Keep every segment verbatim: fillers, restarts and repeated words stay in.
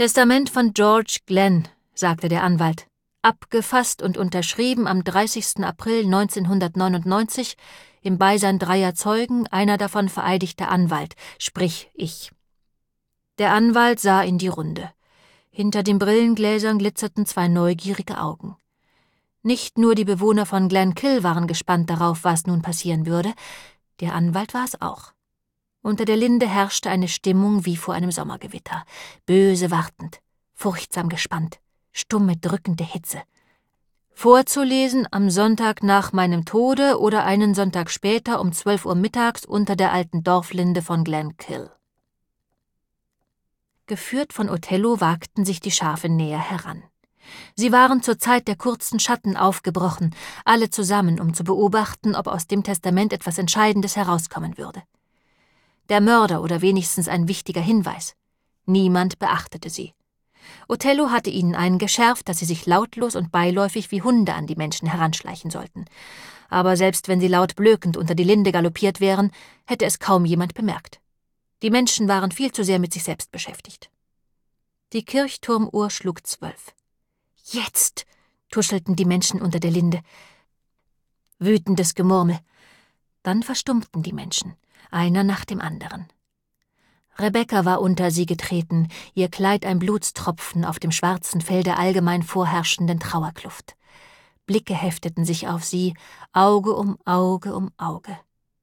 »Testament von George Glenn«, sagte der Anwalt, »abgefasst und unterschrieben am dreißigsten April neunzehnhundertneunundneunzig im Beisein dreier Zeugen, einer davon vereidigter Anwalt, sprich ich.« Der Anwalt sah in die Runde. Hinter den Brillengläsern glitzerten zwei neugierige Augen. Nicht nur die Bewohner von Glenkill waren gespannt darauf, was nun passieren würde, der Anwalt war es auch. Unter der Linde herrschte eine Stimmung wie vor einem Sommergewitter, böse wartend, furchtsam gespannt, stumme, drückende Hitze. Vorzulesen am Sonntag nach meinem Tode oder einen Sonntag später um zwölf Uhr mittags unter der alten Dorflinde von Glenkill. Geführt von Othello wagten sich die Schafe näher heran. Sie waren zur Zeit der kurzen Schatten aufgebrochen, alle zusammen, um zu beobachten, ob aus dem Testament etwas Entscheidendes herauskommen würde. Der Mörder oder wenigstens ein wichtiger Hinweis. Niemand beachtete sie. Othello hatte ihnen eingeschärft, dass sie sich lautlos und beiläufig wie Hunde an die Menschen heranschleichen sollten. Aber selbst wenn sie laut blökend unter die Linde galoppiert wären, hätte es kaum jemand bemerkt. Die Menschen waren viel zu sehr mit sich selbst beschäftigt. Die Kirchturmuhr schlug zwölf. »Jetzt«, tuschelten die Menschen unter der Linde. Wütendes Gemurmel. Dann verstummten die Menschen, einer nach dem anderen. Rebecca war unter sie getreten, ihr Kleid ein Blutstropfen auf dem schwarzen Fell der allgemein vorherrschenden Trauerkluft. Blicke hefteten sich auf sie, Auge um Auge um Auge.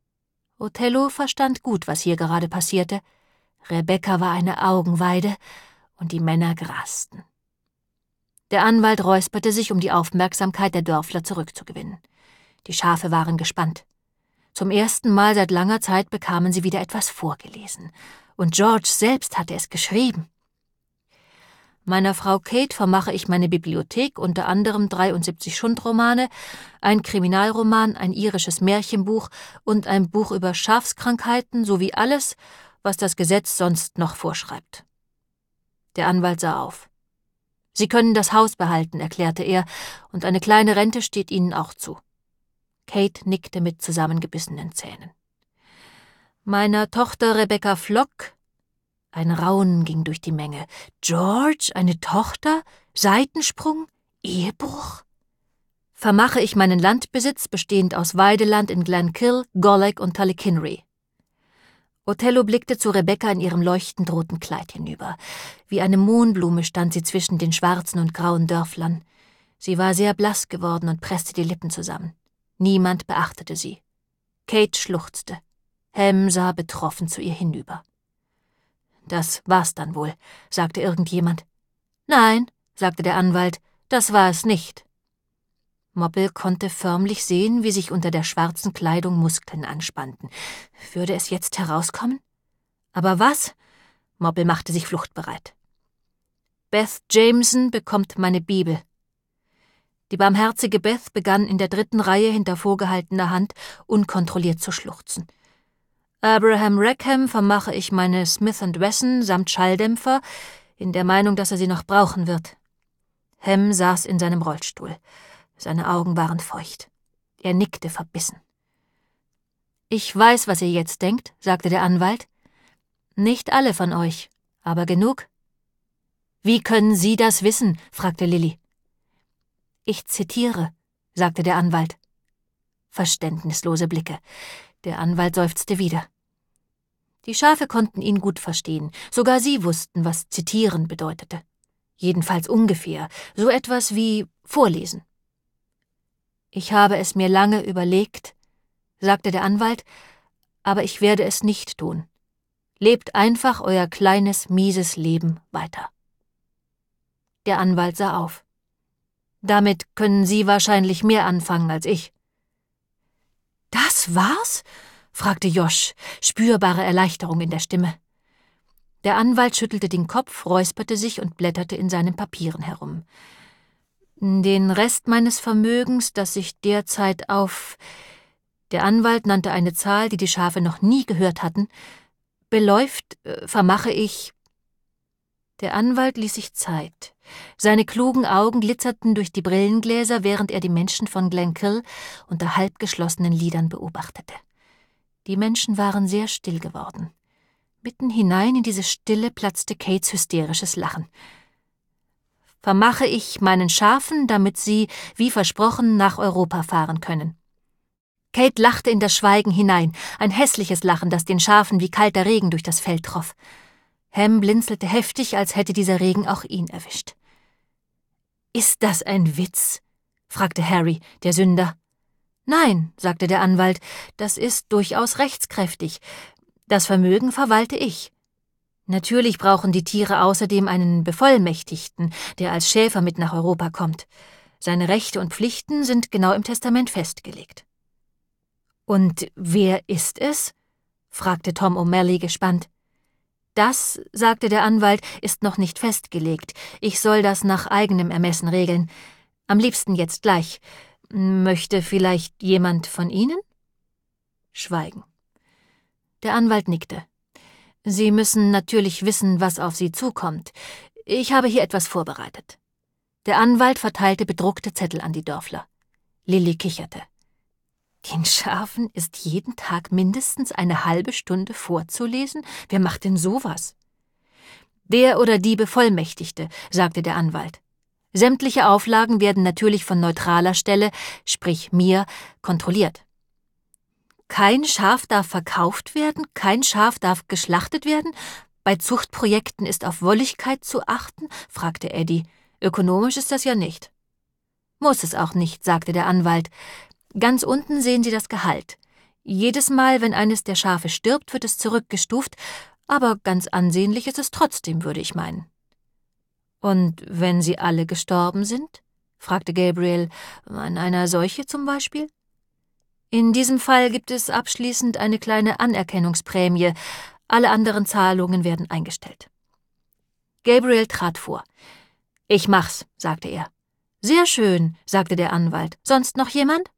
Othello verstand gut, was hier gerade passierte. Rebecca war eine Augenweide, und die Männer grasten. Der Anwalt räusperte sich, um die Aufmerksamkeit der Dörfler zurückzugewinnen. Die Schafe waren gespannt. Zum ersten Mal seit langer Zeit bekamen sie wieder etwas vorgelesen. Und George selbst hatte es geschrieben. »Meiner Frau Kate vermache ich meine Bibliothek, unter anderem dreiundsiebzig Schundromane, ein Kriminalroman, ein irisches Märchenbuch und ein Buch über Schafskrankheiten sowie alles, was das Gesetz sonst noch vorschreibt.« Der Anwalt sah auf. »Sie können das Haus behalten«, erklärte er, »und eine kleine Rente steht Ihnen auch zu.« Kate nickte mit zusammengebissenen Zähnen. »Meiner Tochter Rebecca Flock«, ein Raunen ging durch die Menge. »George, eine Tochter? Seitensprung? Ehebruch?« »Vermache ich meinen Landbesitz, bestehend aus Weideland in Glenkill, Gollock und Tullykinray.« Othello blickte zu Rebecca in ihrem leuchtend roten Kleid hinüber. Wie eine Mohnblume stand sie zwischen den schwarzen und grauen Dörflern. Sie war sehr blass geworden und presste die Lippen zusammen. Niemand beachtete sie. Kate schluchzte. Hem sah betroffen zu ihr hinüber. »Das war's dann wohl«, sagte irgendjemand. »Nein«, sagte der Anwalt, »das war es nicht.« Moppel konnte förmlich sehen, wie sich unter der schwarzen Kleidung Muskeln anspannten. Würde es jetzt herauskommen? Aber was? Moppel machte sich fluchtbereit. »Beth Jameson bekommt meine Bibel.« Die barmherzige Beth begann in der dritten Reihe hinter vorgehaltener Hand unkontrolliert zu schluchzen. »Abraham Rackham vermache ich meine Smith and Wesson samt Schalldämpfer, in der Meinung, dass er sie noch brauchen wird.« Ham saß in seinem Rollstuhl. Seine Augen waren feucht. Er nickte verbissen. »Ich weiß, was ihr jetzt denkt«, sagte der Anwalt. »Nicht alle von euch, aber genug.« »Wie können Sie das wissen?«, fragte Lilly. »Ich zitiere«, sagte der Anwalt. Verständnislose Blicke. Der Anwalt seufzte wieder. Die Schafe konnten ihn gut verstehen. Sogar sie wussten, was zitieren bedeutete. Jedenfalls ungefähr. So etwas wie vorlesen. »Ich habe es mir lange überlegt«, sagte der Anwalt, »aber ich werde es nicht tun. Lebt einfach euer kleines, mieses Leben weiter.« Der Anwalt sah auf. »Damit können Sie wahrscheinlich mehr anfangen als ich.« »Das war's?«, fragte Josh, spürbare Erleichterung in der Stimme. Der Anwalt schüttelte den Kopf, räusperte sich und blätterte in seinen Papieren herum. »Den Rest meines Vermögens, das sich derzeit auf...« Der Anwalt nannte eine Zahl, die die Schafe noch nie gehört hatten. »Beläuft, äh, vermache ich...« Der Anwalt ließ sich Zeit. Seine klugen Augen glitzerten durch die Brillengläser, während er die Menschen von Glenkill unter halb geschlossenen Lidern beobachtete. Die Menschen waren sehr still geworden. Mitten hinein in diese Stille platzte Kates hysterisches Lachen. »Vermache ich meinen Schafen, damit sie, wie versprochen, nach Europa fahren können.« Kate lachte in das Schweigen hinein, ein hässliches Lachen, das den Schafen wie kalter Regen durch das Fell troff. Ham blinzelte heftig, als hätte dieser Regen auch ihn erwischt. »Ist das ein Witz?« fragte Harry, der Sünder. »Nein«, sagte der Anwalt, »das ist durchaus rechtskräftig. Das Vermögen verwalte ich. Natürlich brauchen die Tiere außerdem einen Bevollmächtigten, der als Schäfer mit nach Europa kommt. Seine Rechte und Pflichten sind genau im Testament festgelegt.« »Und wer ist es?« fragte Tom O'Malley gespannt. »Das«, sagte der Anwalt, »ist noch nicht festgelegt. Ich soll das nach eigenem Ermessen regeln. Am liebsten jetzt gleich. Möchte vielleicht jemand von Ihnen?« Schweigen. Der Anwalt nickte. »Sie müssen natürlich wissen, was auf Sie zukommt. Ich habe hier etwas vorbereitet.« Der Anwalt verteilte bedruckte Zettel an die Dörfler. Lilly kicherte. »Den Schafen ist jeden Tag mindestens eine halbe Stunde vorzulesen? Wer macht denn sowas?« »Der oder die Bevollmächtigte«, sagte der Anwalt. »Sämtliche Auflagen werden natürlich von neutraler Stelle, sprich mir, kontrolliert.« »Kein Schaf darf verkauft werden, kein Schaf darf geschlachtet werden? Bei Zuchtprojekten ist auf Wolligkeit zu achten?« fragte Eddie. »Ökonomisch ist das ja nicht.« »Muss es auch nicht«, sagte der Anwalt. »Ganz unten sehen Sie das Gehalt. Jedes Mal, wenn eines der Schafe stirbt, wird es zurückgestuft, aber ganz ansehnlich ist es trotzdem, würde ich meinen.« »Und wenn sie alle gestorben sind?« fragte Gabriel. »An einer Seuche zum Beispiel?« »In diesem Fall gibt es abschließend eine kleine Anerkennungsprämie. Alle anderen Zahlungen werden eingestellt.« Gabriel trat vor. »Ich mach's«, sagte er. »Sehr schön«, sagte der Anwalt. »Sonst noch jemand?«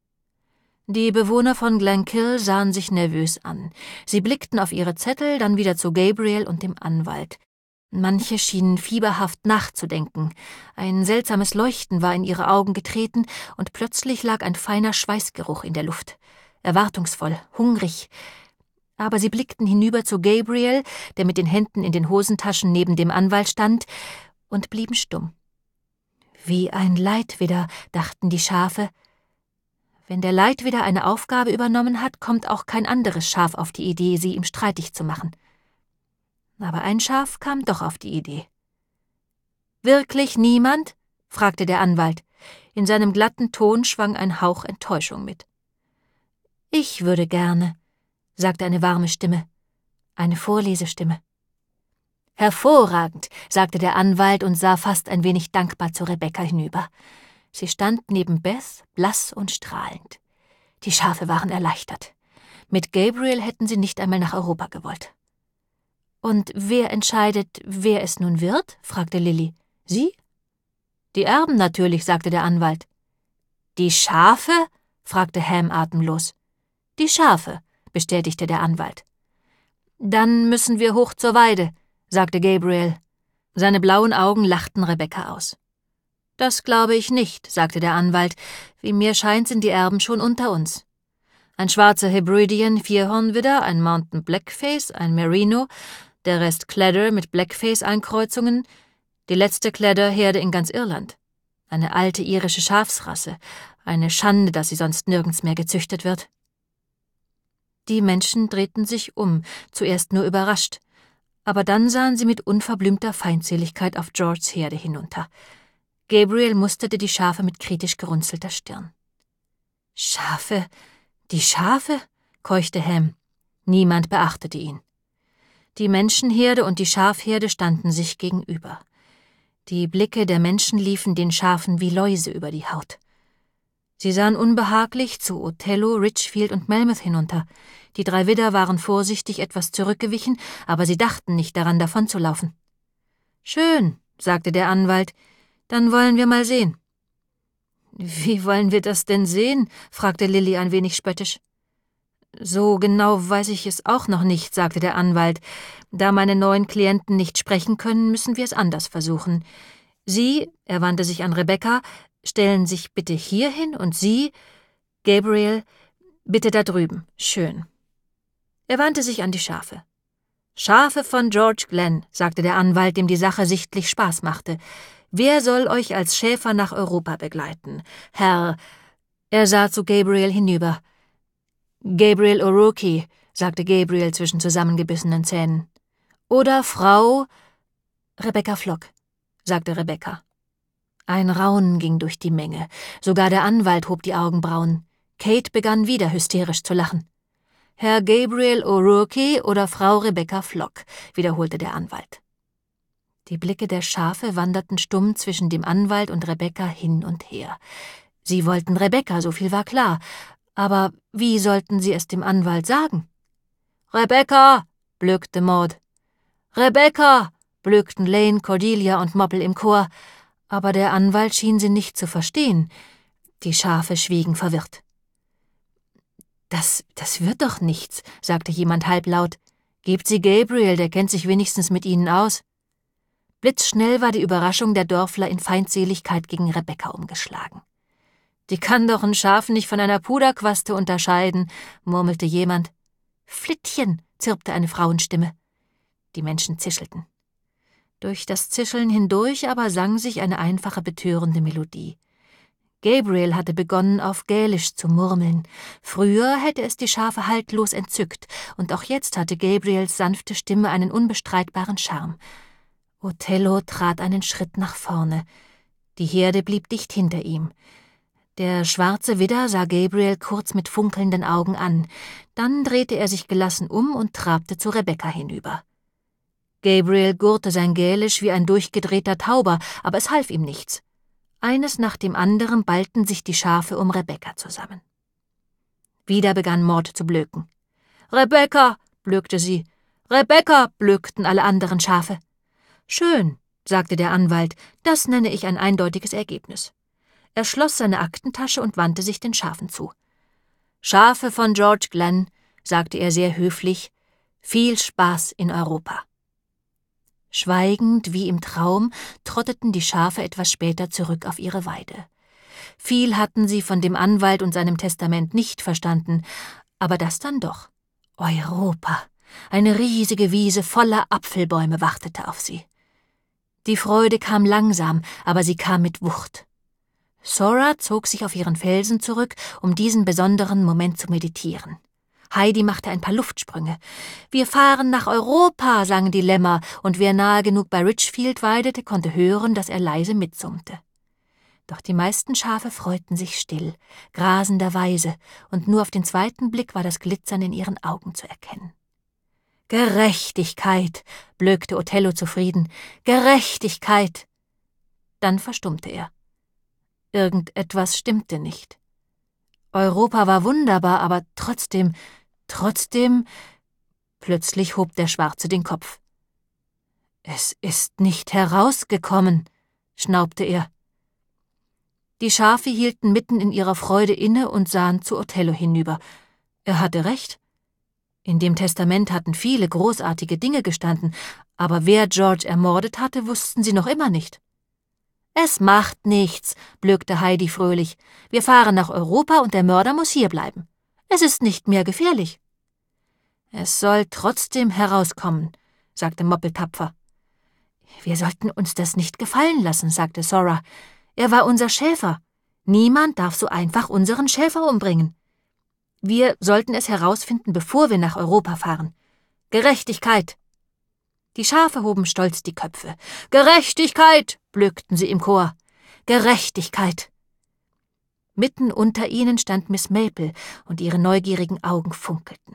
Die Bewohner von Glenkill sahen sich nervös an. Sie blickten auf ihre Zettel, dann wieder zu Gabriel und dem Anwalt. Manche schienen fieberhaft nachzudenken. Ein seltsames Leuchten war in ihre Augen getreten, und plötzlich lag ein feiner Schweißgeruch in der Luft. Erwartungsvoll, hungrig. Aber sie blickten hinüber zu Gabriel, der mit den Händen in den Hosentaschen neben dem Anwalt stand, und blieben stumm. »Wie ein Leitwidder«, dachten die Schafe. Wenn der Leitwidder eine Aufgabe übernommen hat, kommt auch kein anderes Schaf auf die Idee, sie ihm streitig zu machen. Aber ein Schaf kam doch auf die Idee. »Wirklich niemand?« fragte der Anwalt. In seinem glatten Ton schwang ein Hauch Enttäuschung mit. »Ich würde gerne«, sagte eine warme Stimme, eine Vorlesestimme. »Hervorragend«, sagte der Anwalt und sah fast ein wenig dankbar zu Rebecca hinüber. Sie stand neben Beth, blass und strahlend. Die Schafe waren erleichtert. Mit Gabriel hätten sie nicht einmal nach Europa gewollt. »Und wer entscheidet, wer es nun wird?« fragte Lilly. »Sie?« »Die Erben natürlich«, sagte der Anwalt. »Die Schafe?« fragte Ham atemlos. »Die Schafe«, bestätigte der Anwalt. »Dann müssen wir hoch zur Weide«, sagte Gabriel. Seine blauen Augen lachten Rebecca aus. »Das glaube ich nicht«, sagte der Anwalt. »Wie mir scheint, sind die Erben schon unter uns. Ein schwarzer Hebridean Vierhornwidder, ein Mountain Blackface, ein Merino, der Rest Cledder mit Blackface-Einkreuzungen, die letzte Cledder-Herde in ganz Irland. Eine alte irische Schafsrasse. Eine Schande, dass sie sonst nirgends mehr gezüchtet wird.« Die Menschen drehten sich um, zuerst nur überrascht, aber dann sahen sie mit unverblümter Feindseligkeit auf Georges Herde hinunter. Gabriel musterte die Schafe mit kritisch gerunzelter Stirn. »Schafe? Die Schafe?« keuchte Ham. Niemand beachtete ihn. Die Menschenherde und die Schafherde standen sich gegenüber. Die Blicke der Menschen liefen den Schafen wie Läuse über die Haut. Sie sahen unbehaglich zu Othello, Richfield und Melmoth hinunter. Die drei Widder waren vorsichtig etwas zurückgewichen, aber sie dachten nicht daran, davonzulaufen. »Schön«, sagte der Anwalt, »dann wollen wir mal sehen.« »Wie wollen wir das denn sehen?« fragte Lilly ein wenig spöttisch. »So genau weiß ich es auch noch nicht«, sagte der Anwalt. »Da meine neuen Klienten nicht sprechen können, müssen wir es anders versuchen. Sie«, er wandte sich an Rebecca, »stellen sich bitte hier hin und Sie, Gabriel, bitte da drüben. Schön.« Er wandte sich an die Schafe. »Schafe von George Glenn«, sagte der Anwalt, dem die Sache sichtlich Spaß machte. »Wer soll euch als Schäfer nach Europa begleiten? Herr...« Er sah zu Gabriel hinüber. »Gabriel O'Rourke«, sagte Gabriel zwischen zusammengebissenen Zähnen. »Oder Frau...« »Rebecca Flock«, sagte Rebecca. Ein Raunen ging durch die Menge. Sogar der Anwalt hob die Augenbrauen. Kate begann wieder hysterisch zu lachen. »Herr Gabriel O'Rourke oder Frau Rebecca Flock«, wiederholte der Anwalt. Die Blicke der Schafe wanderten stumm zwischen dem Anwalt und Rebecca hin und her. Sie wollten Rebecca, so viel war klar. Aber wie sollten sie es dem Anwalt sagen? »Rebecca«, blökte Maud. »Rebecca«, blökten Lane, Cordelia und Moppel im Chor. Aber der Anwalt schien sie nicht zu verstehen. Die Schafe schwiegen verwirrt. Das, das wird doch nichts«, sagte jemand halblaut. »Gebt sie Gabriel, der kennt sich wenigstens mit ihnen aus.« Blitzschnell war die Überraschung der Dörfler in Feindseligkeit gegen Rebecca umgeschlagen. »Die kann doch ein Schaf nicht von einer Puderquaste unterscheiden«, murmelte jemand. »Flittchen«, zirpte eine Frauenstimme. Die Menschen zischelten. Durch das Zischeln hindurch aber sang sich eine einfache, betörende Melodie. Gabriel hatte begonnen, auf Gälisch zu murmeln. Früher hätte es die Schafe haltlos entzückt, und auch jetzt hatte Gabriels sanfte Stimme einen unbestreitbaren Charme. Othello trat einen Schritt nach vorne. Die Herde blieb dicht hinter ihm. Der schwarze Widder sah Gabriel kurz mit funkelnden Augen an. Dann drehte er sich gelassen um und trabte zu Rebecca hinüber. Gabriel gurrte sein Gälisch wie ein durchgedrehter Tauber, aber es half ihm nichts. Eines nach dem anderen ballten sich die Schafe um Rebecca zusammen. Wieder begann Maud zu blöken. »Rebecca«, blökte sie. »Rebecca«, blökten alle anderen Schafe. »Schön«, sagte der Anwalt, »das nenne ich ein eindeutiges Ergebnis.« Er schloss seine Aktentasche und wandte sich den Schafen zu. »Schafe von George Glenn«, sagte er sehr höflich, »viel Spaß in Europa.« Schweigend wie im Traum trotteten die Schafe etwas später zurück auf ihre Weide. Viel hatten sie von dem Anwalt und seinem Testament nicht verstanden, aber das dann doch. Europa, eine riesige Wiese voller Apfelbäume wartete auf sie. Die Freude kam langsam, aber sie kam mit Wucht. Sora zog sich auf ihren Felsen zurück, um diesen besonderen Moment zu meditieren. Heidi machte ein paar Luftsprünge. »Wir fahren nach Europa«, sangen die Lämmer, und wer nahe genug bei Richfield weidete, konnte hören, dass er leise mitsummte. Doch die meisten Schafe freuten sich still, grasenderweise, und nur auf den zweiten Blick war das Glitzern in ihren Augen zu erkennen. »Gerechtigkeit«, blökte Othello zufrieden, »Gerechtigkeit!« Dann verstummte er. Irgendetwas stimmte nicht. Europa war wunderbar, aber trotzdem, trotzdem... Plötzlich hob der Schwarze den Kopf. »Es ist nicht herausgekommen«, schnaubte er. Die Schafe hielten mitten in ihrer Freude inne und sahen zu Othello hinüber. Er hatte recht. In dem Testament hatten viele großartige Dinge gestanden, aber wer George ermordet hatte, wussten sie noch immer nicht. »Es macht nichts«, blökte Heidi fröhlich. »Wir fahren nach Europa und der Mörder muss hierbleiben. Es ist nicht mehr gefährlich.« »Es soll trotzdem herauskommen«, sagte Moppel tapfer. »Wir sollten uns das nicht gefallen lassen«, sagte Sora. »Er war unser Schäfer. Niemand darf so einfach unseren Schäfer umbringen. Wir sollten es herausfinden, bevor wir nach Europa fahren. Gerechtigkeit!« Die Schafe hoben stolz die Köpfe. »Gerechtigkeit«, blökten sie im Chor. »Gerechtigkeit!« Mitten unter ihnen stand Miss Maple, und ihre neugierigen Augen funkelten.